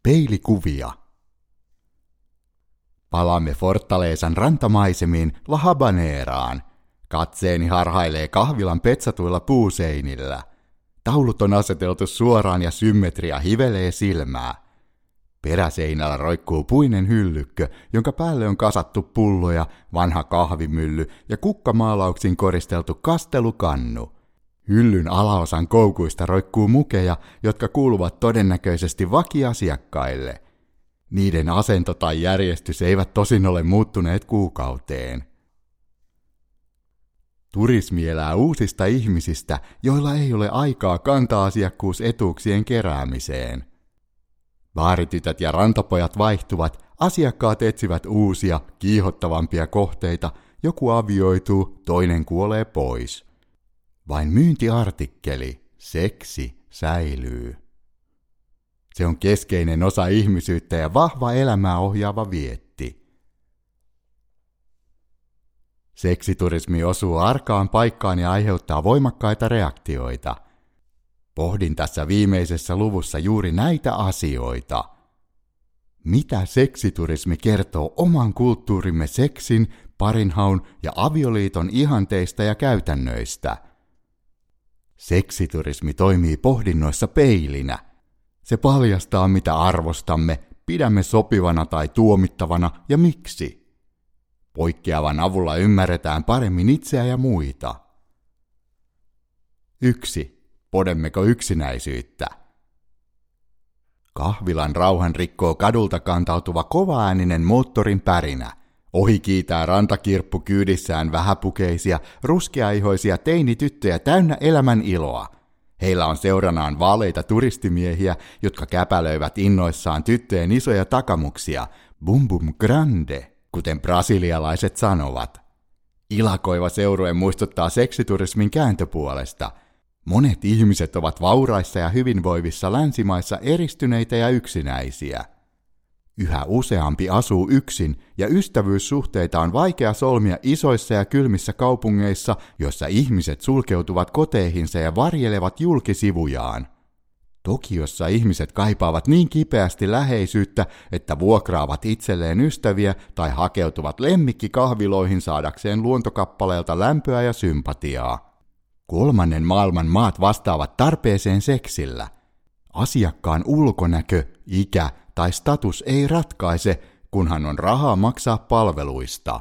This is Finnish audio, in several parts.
Peilikuvia. Palaamme Fortalesan rantamaisemiin La Habaneraan. Katseeni harhailee kahvilan petsatuilla puuseinillä. Taulut on aseteltu suoraan ja symmetria hivelee silmää. Peräseinällä roikkuu puinen hyllykkö, jonka päälle on kasattu pulloja, vanha kahvimylly ja kukkamaalauksin koristeltu kastelukannu. Hyllyn alaosan koukuista roikkuu mukeja, jotka kuuluvat todennäköisesti vakiasiakkaille. Niiden asento tai järjestys eivät tosin ole muuttuneet kuukauteen. Turismi elää uusista ihmisistä, joilla ei ole aikaa kanta-asiakkuusetuuksien keräämiseen. Baaritytöt ja rantapojat vaihtuvat, asiakkaat etsivät uusia, kiihottavampia kohteita, joku avioituu, toinen kuolee pois. Vain myyntiartikkeli, seksi, säilyy. Se on keskeinen osa ihmisyyttä ja vahva elämää ohjaava vietti. Seksiturismi osuu arkaan paikkaan ja aiheuttaa voimakkaita reaktioita. Pohdin tässä viimeisessä luvussa juuri näitä asioita. Mitä seksiturismi kertoo oman kulttuurimme seksin, parinhaun ja avioliiton ihanteista ja käytännöistä? Seksiturismi toimii pohdinnoissa peilinä. Se paljastaa, mitä arvostamme, pidämme sopivana tai tuomittavana ja miksi. Poikkeavan avulla ymmärretään paremmin itseä ja muita. 1. Podemmeko yksinäisyyttä? Kahvilan rauhan rikkoo kadulta kantautuva kovaääninen moottorin pärinä. Ohi kiitää rantakirppu kyydissään vähäpukeisia, ruskeaihoisia teinityttöjä täynnä elämän iloa. Heillä on seuranaan vaaleita turistimiehiä, jotka käpälöivät innoissaan tyttöjen isoja takamuksia, bum bum grande, kuten brasilialaiset sanovat. Ilakoiva seurue muistuttaa seksiturismin kääntöpuolesta. Monet ihmiset ovat vauraissa ja hyvinvoivissa länsimaissa eristyneitä ja yksinäisiä. Yhä useampi asuu yksin ja ystävyyssuhteita on vaikea solmia isoissa ja kylmissä kaupungeissa, joissa ihmiset sulkeutuvat koteihinsa ja varjelevat julkisivujaan. Tokiossa ihmiset kaipaavat niin kipeästi läheisyyttä, että vuokraavat itselleen ystäviä tai hakeutuvat lemmikkikahviloihin saadakseen luontokappaleelta lämpöä ja sympatiaa. Kolmannen maailman maat vastaavat tarpeeseen seksillä. Asiakkaan ulkonäkö, ikä tai status ei ratkaise, kunhan on rahaa maksaa palveluista.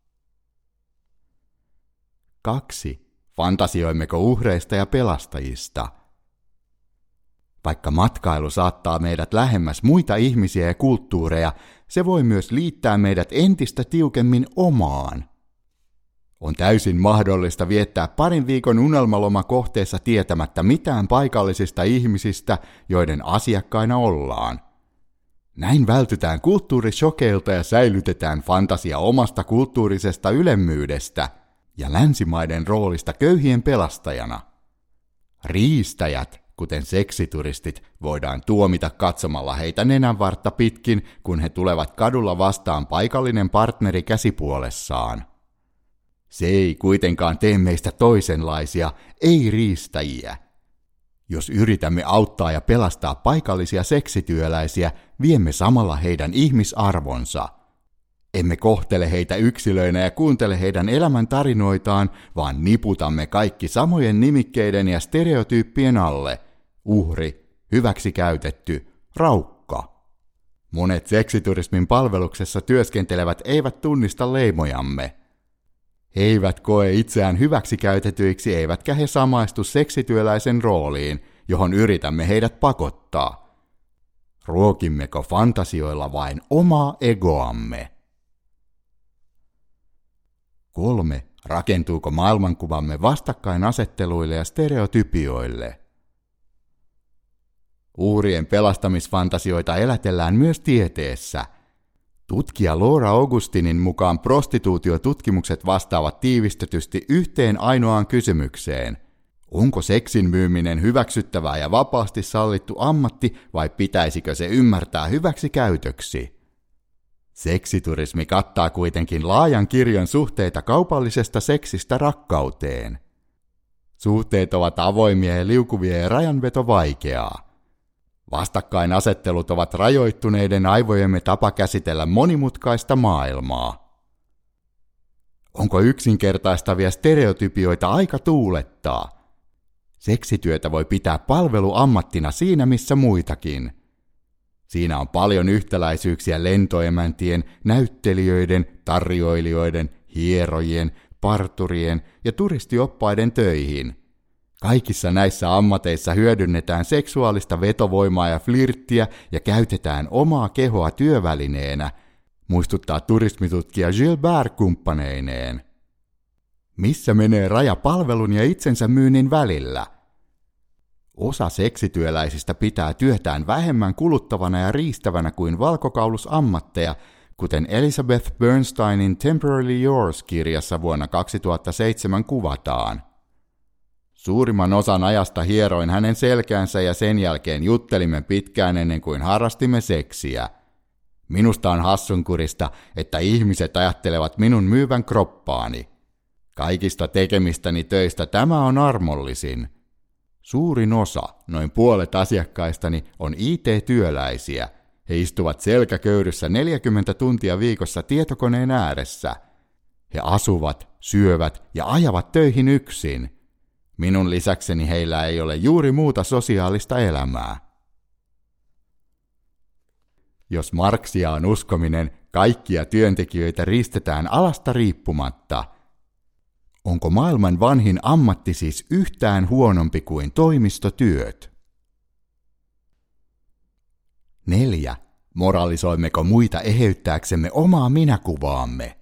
2. Fantasioimmeko uhreista ja pelastajista? Vaikka matkailu saattaa meidät lähemmäs muita ihmisiä ja kulttuureja, se voi myös liittää meidät entistä tiukemmin omaan. On täysin mahdollista viettää parin viikon unelmalomakohteessa tietämättä mitään paikallisista ihmisistä, joiden asiakkaina ollaan. Näin vältytään kulttuurishokeilta ja säilytetään fantasia omasta kulttuurisesta ylemmyydestä ja länsimaiden roolista köyhien pelastajana. Riistäjät, kuten seksituristit, voidaan tuomita katsomalla heitä nenänvartta pitkin, kun he tulevat kadulla vastaan paikallinen partneri käsipuolessaan. Se ei kuitenkaan tee meistä toisenlaisia, ei riistäjiä. Jos yritämme auttaa ja pelastaa paikallisia seksityöläisiä, viemme samalla heidän ihmisarvonsa. Emme kohtele heitä yksilöinä ja kuuntele heidän elämäntarinoitaan, vaan niputamme kaikki samojen nimikkeiden ja stereotyyppien alle. Uhri, hyväksikäytetty, raukka. Monet seksiturismin palveluksessa työskentelevät eivät tunnista leimojamme. He eivät koe itseään hyväksikäytetyiksi eivätkä he samaistu seksityöläisen rooliin, johon yritämme heidät pakottaa. Ruokimmeko fantasioilla vain omaa egoamme? 3. Rakentuuko maailmankuvamme vastakkainasetteluille ja stereotypioille? Uhrien pelastamisfantasioita elätellään myös tieteessä. Tutkija Laura Augustinin mukaan prostituutiotutkimukset vastaavat tiivistetysti yhteen ainoaan kysymykseen. Onko seksin myyminen hyväksyttävää ja vapaasti sallittu ammatti vai pitäisikö se ymmärtää hyväksikäytöksi? Seksiturismi kattaa kuitenkin laajan kirjon suhteita kaupallisesta seksistä rakkauteen. Suhteet ovat avoimia ja liukuvia ja rajanveto vaikeaa. Vastakkainasettelut ovat rajoittuneiden aivojemme tapa käsitellä monimutkaista maailmaa. Onko yksinkertaistavia stereotypioita aika tuulettaa? Seksityötä voi pitää palveluammattina siinä missä muitakin. Siinä on paljon yhtäläisyyksiä lentoemäntien, näyttelijöiden, tarjoilijoiden, hierojien, parturien ja turistioppaiden töihin. Kaikissa näissä ammateissa hyödynnetään seksuaalista vetovoimaa ja flirttiä ja käytetään omaa kehoa työvälineenä, muistuttaa turismitutkija Gilbert kumppaneineen. Missä menee raja palvelun ja itsensä myynnin välillä? Osa seksityöläisistä pitää työtään vähemmän kuluttavana ja riistävänä kuin valkokaulusammatteja, kuten Elizabeth Bernsteinin Temporarily Yours-kirjassa vuonna 2007 kuvataan. Suurimman osan ajasta hieroin hänen selkäänsä ja sen jälkeen juttelimme pitkään ennen kuin harrastimme seksiä. Minusta on hassunkurista, että ihmiset ajattelevat minun myyvän kroppaani. Kaikista tekemistäni töistä tämä on armollisin. Suurin osa, noin puolet asiakkaistani, on IT-työläisiä. He istuvat selkäköyryssä 40 tuntia viikossa tietokoneen ääressä. He asuvat, syövät ja ajavat töihin yksin. Minun lisäkseni heillä ei ole juuri muuta sosiaalista elämää. Jos Marxia on uskominen, kaikkia työntekijöitä riistetään alasta riippumatta. Onko maailman vanhin ammatti siis yhtään huonompi kuin toimistotyöt? 4. Moralisoimmeko muita eheyttääksemme omaa minäkuvaamme?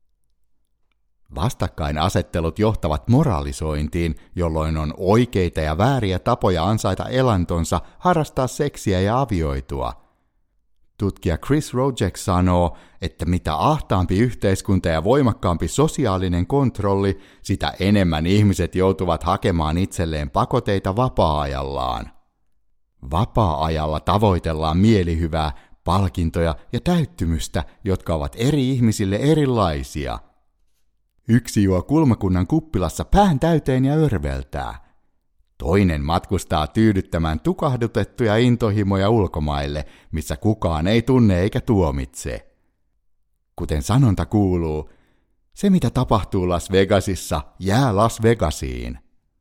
Vastakkainasettelut johtavat moralisointiin, jolloin on oikeita ja vääriä tapoja ansaita elantonsa, harrastaa seksiä ja avioitua. Tutkija Chris Rojek sanoo, että mitä ahtaampi yhteiskunta ja voimakkaampi sosiaalinen kontrolli, sitä enemmän ihmiset joutuvat hakemaan itselleen pakoteita vapaa-ajallaan. Vapaa-ajalla tavoitellaan mielihyvää, palkintoja ja täyttymystä, jotka ovat eri ihmisille erilaisia. Yksi juo kulmakunnan kuppilassa pään täyteen ja örveltää. Toinen matkustaa tyydyttämään tukahdutettuja intohimoja ulkomaille, missä kukaan ei tunne eikä tuomitse. Kuten sanonta kuuluu, se mitä tapahtuu Las Vegasissa jää Las Vegasiin.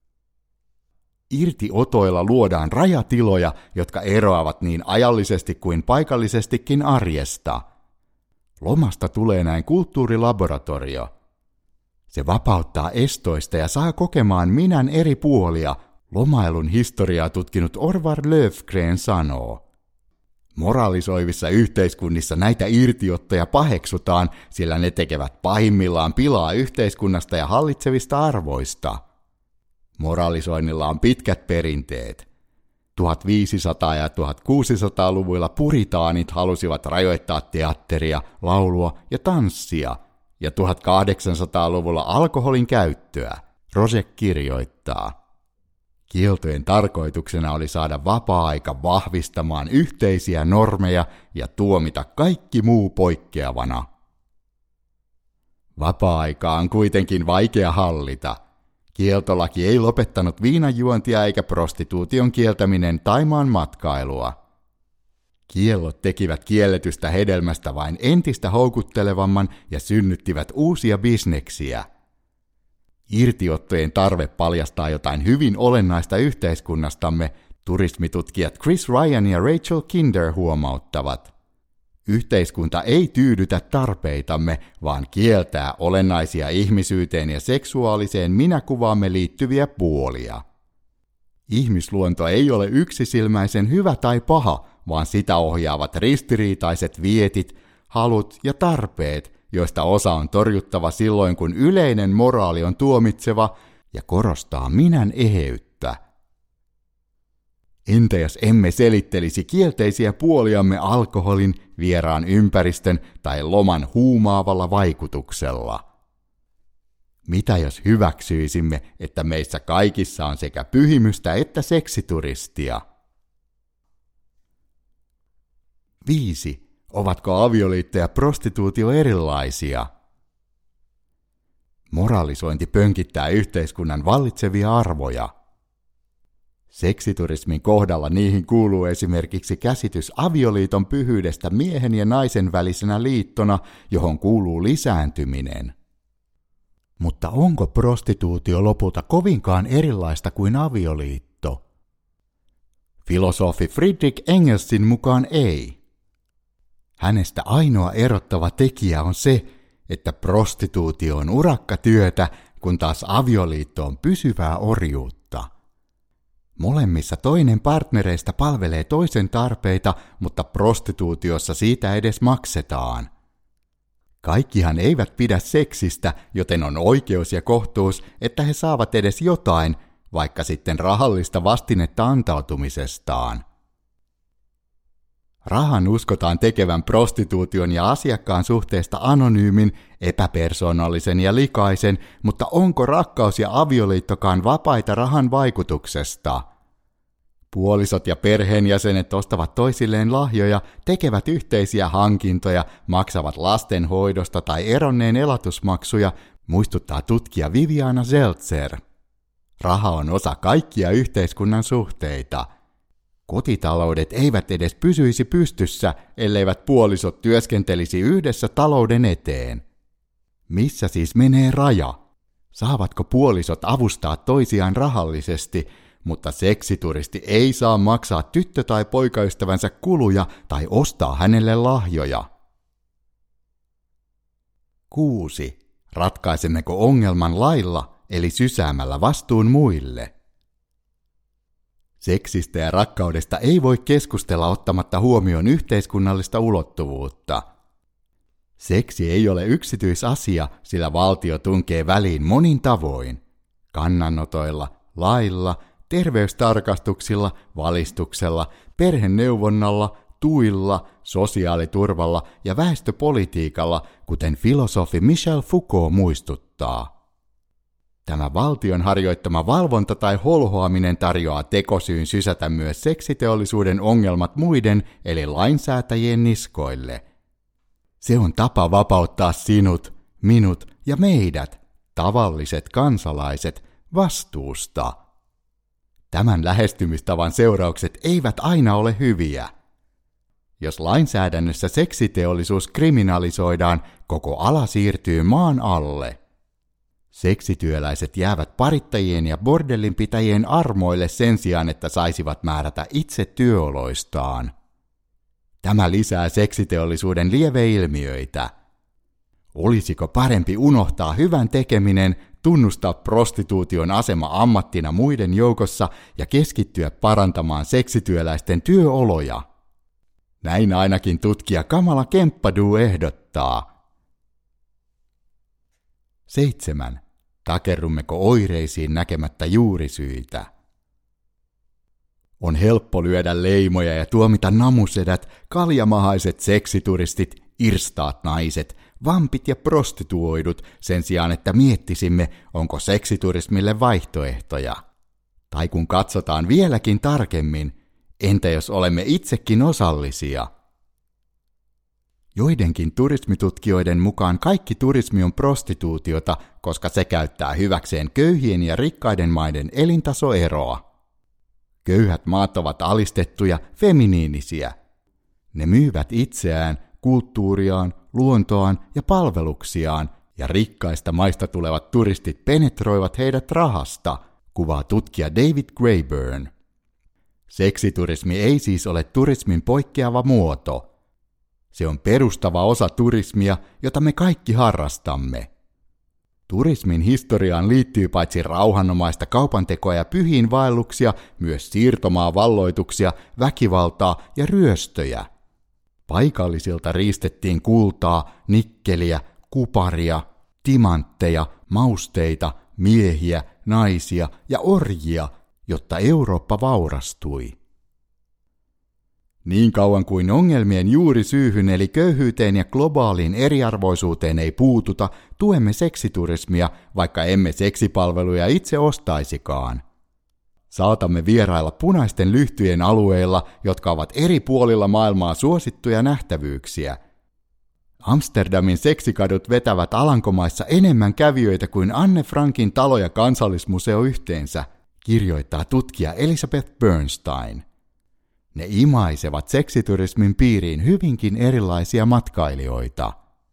Irtiotoilla luodaan rajatiloja, jotka eroavat niin ajallisesti kuin paikallisestikin arjesta. Lomasta tulee näin kulttuurilaboratorio. Se vapauttaa estoista ja saa kokemaan minän eri puolia, lomailun historiaa tutkinut Orvar Löfgren sanoo. Moralisoivissa yhteiskunnissa näitä irtiottoja paheksutaan, sillä ne tekevät pahimmillaan pilaa yhteiskunnasta ja hallitsevista arvoista. Moralisoinnilla on pitkät perinteet. 1500- ja 1600-luvuilla puritaanit halusivat rajoittaa teatteria, laulua ja tanssia, ja 1800-luvulla alkoholin käyttöä, Rojek kirjoittaa. Kieltojen tarkoituksena oli saada vapaa-aika vahvistamaan yhteisiä normeja ja tuomita kaikki muu poikkeavana. Vapaa-aikaa on kuitenkin vaikea hallita. Kieltolaki ei lopettanut viinanjuontia eikä prostituution kieltäminen Thaimaan matkailua. Kiellot tekivät kielletystä hedelmästä vain entistä houkuttelevamman ja synnyttivät uusia bisneksiä. Irtiottojen tarve paljastaa jotain hyvin olennaista yhteiskunnastamme, turismitutkijat Chris Ryan ja Rachel Kinder huomauttavat. Yhteiskunta ei tyydytä tarpeitamme, vaan kieltää olennaisia ihmisyyteen ja seksuaaliseen minäkuvaamme liittyviä puolia. Ihmisluonto ei ole yksisilmäisen hyvä tai paha, vaan sitä ohjaavat ristiriitaiset vietit, halut ja tarpeet, joista osa on torjuttava silloin, kun yleinen moraali on tuomitseva ja korostaa minän eheyttä. Entä jos emme selittelisi kielteisiä puoliamme alkoholin, vieraan ympäristön tai loman huumaavalla vaikutuksella? Mitä jos hyväksyisimme, että meissä kaikissa on sekä pyhimystä että seksituristia? 5. Ovatko avioliitto ja prostituutio erilaisia? Moralisointi pönkittää yhteiskunnan vallitsevia arvoja. Seksiturismin kohdalla niihin kuuluu esimerkiksi käsitys avioliiton pyhyydestä miehen ja naisen välisenä liittona, johon kuuluu lisääntyminen. Mutta onko prostituutio lopulta kovinkaan erilaista kuin avioliitto? Filosofi Friedrich Engelsin mukaan ei. Hänestä ainoa erottava tekijä on se, että prostituutio on urakkatyötä, kun taas avioliitto on pysyvää orjuutta. Molemmissa toinen partnereista palvelee toisen tarpeita, mutta prostituutiossa siitä edes maksetaan. Kaikkihan eivät pidä seksistä, joten on oikeus ja kohtuus, että he saavat edes jotain, vaikka sitten rahallista vastinetta antautumisestaan. Rahan uskotaan tekevän prostituution ja asiakkaan suhteesta anonyymin, epäpersoonallisen ja likaisen, mutta onko rakkaus ja avioliittokaan vapaita rahan vaikutuksesta? Puolisot ja perheenjäsenet ostavat toisilleen lahjoja, tekevät yhteisiä hankintoja, maksavat lastenhoidosta tai eronneen elatusmaksuja, muistuttaa tutkija Viviana Zeltzer. Raha on osa kaikkia yhteiskunnan suhteita. Kotitaloudet eivät edes pysyisi pystyssä, elleivät puolisot työskentelisi yhdessä talouden eteen. Missä siis menee raja? Saavatko puolisot avustaa toisiaan rahallisesti, mutta seksituristi ei saa maksaa tyttö- tai poikaystävänsä kuluja tai ostaa hänelle lahjoja? 6. Ratkaisemmeko ongelman lailla, eli sysäämällä vastuun muille? Seksistä ja rakkaudesta ei voi keskustella ottamatta huomioon yhteiskunnallista ulottuvuutta. Seksi ei ole yksityisasia, sillä valtio tunkee väliin monin tavoin. Kannanotoilla, lailla, terveystarkastuksilla, valistuksella, perheneuvonnalla, tuilla, sosiaaliturvalla ja väestöpolitiikalla, kuten filosofi Michel Foucault muistuttaa. Tämä valtion harjoittama valvonta tai holhoaminen tarjoaa tekosyyn sysätä myös seksiteollisuuden ongelmat muiden eli lainsäätäjien niskoille. Se on tapa vapauttaa sinut, minut ja meidät, tavalliset kansalaiset, vastuusta. Tämän lähestymistavan seuraukset eivät aina ole hyviä. Jos lainsäädännössä seksiteollisuus kriminalisoidaan, koko ala siirtyy maan alle. Seksityöläiset jäävät parittajien ja bordellinpitäjien armoille sen sijaan, että saisivat määrätä itse työoloistaan. Tämä lisää seksiteollisuuden lieveilmiöitä. Olisiko parempi unohtaa hyvän tekeminen, tunnustaa prostituution asema ammattina muiden joukossa ja keskittyä parantamaan seksityöläisten työoloja? Näin ainakin tutkija Kamala Kemppadou ehdottaa. 7. Takerrummeko oireisiin näkemättä juurisyitä? On helppo lyödä leimoja ja tuomita namusedät, kaljamahaiset seksituristit, irstaat naiset, vampit ja prostituoidut sen sijaan, että miettisimme, onko seksiturismille vaihtoehtoja. Tai kun katsotaan vieläkin tarkemmin, entä jos olemme itsekin osallisia? Joidenkin turismitutkijoiden mukaan kaikki turismi on prostituutiota, koska se käyttää hyväkseen köyhien ja rikkaiden maiden elintasoeroa. Köyhät maat ovat alistettuja, feminiinisiä. Ne myyvät itseään, kulttuuriaan, luontoaan ja palveluksiaan, ja rikkaista maista tulevat turistit penetroivat heidät rahasta, kuvaa tutkija David Graeber. Seksiturismi ei siis ole turismin poikkeava muoto. Se on perustava osa turismia, jota me kaikki harrastamme. Turismin historiaan liittyy paitsi rauhanomaista kaupantekoa ja pyhiinvaelluksia, myös siirtomaavalloituksia, väkivaltaa ja ryöstöjä. Paikallisilta riistettiin kultaa, nikkeliä, kuparia, timantteja, mausteita, miehiä, naisia ja orjia, jotta Eurooppa vaurastui. Niin kauan kuin ongelmien juurisyyhyn eli köyhyyteen ja globaaliin eriarvoisuuteen ei puututa, tuemme seksiturismia, vaikka emme seksipalveluja itse ostaisikaan. Saatamme vierailla punaisten lyhtyjen alueilla, jotka ovat eri puolilla maailmaa suosittuja nähtävyyksiä. Amsterdamin seksikadut vetävät Alankomaissa enemmän kävijöitä kuin Anne Frankin talo ja kansallismuseo yhteensä. kirjoittaa tutkija Elizabeth Bernstein. Ne imaisevat seksiturismin piiriin hyvinkin erilaisia matkailijoita.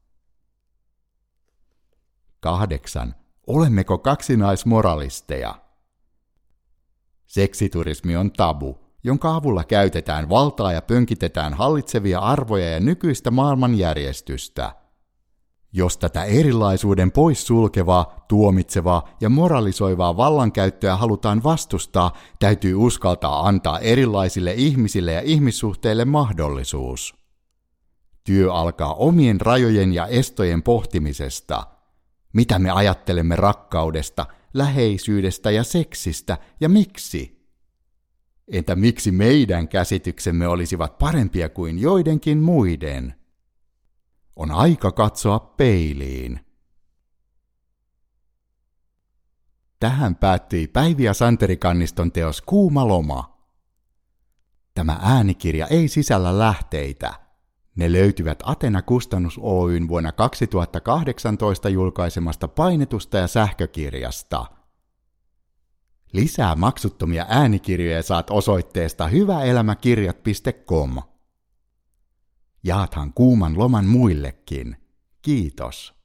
8. Olemmeko kaksinaismoralisteja? Seksiturismi on tabu, jonka avulla käytetään valtaa ja pönkitetään hallitsevia arvoja ja nykyistä maailmanjärjestystä. Jos tätä erilaisuuden poissulkevaa, tuomitsevaa ja moralisoivaa vallankäyttöä halutaan vastustaa, täytyy uskaltaa antaa erilaisille ihmisille ja ihmissuhteille mahdollisuus. Työ alkaa omien rajojen ja estojen pohtimisesta. Mitä me ajattelemme rakkaudesta, läheisyydestä ja seksistä ja miksi? Entä miksi meidän käsityksemme olisivat parempia kuin joidenkin muiden? On aika katsoa peiliin. Tähän päättyi Päivi ja Santeri Kanniston teos Kuuma loma. Tämä äänikirja ei sisällä lähteitä. Ne löytyvät Athena Kustannus Oyn vuonna 2018 julkaisemasta painetusta ja sähkökirjasta. Lisää maksuttomia äänikirjoja saat osoitteesta hyväelämäkirjat.com. Jaathan kuuman loman muillekin. Kiitos.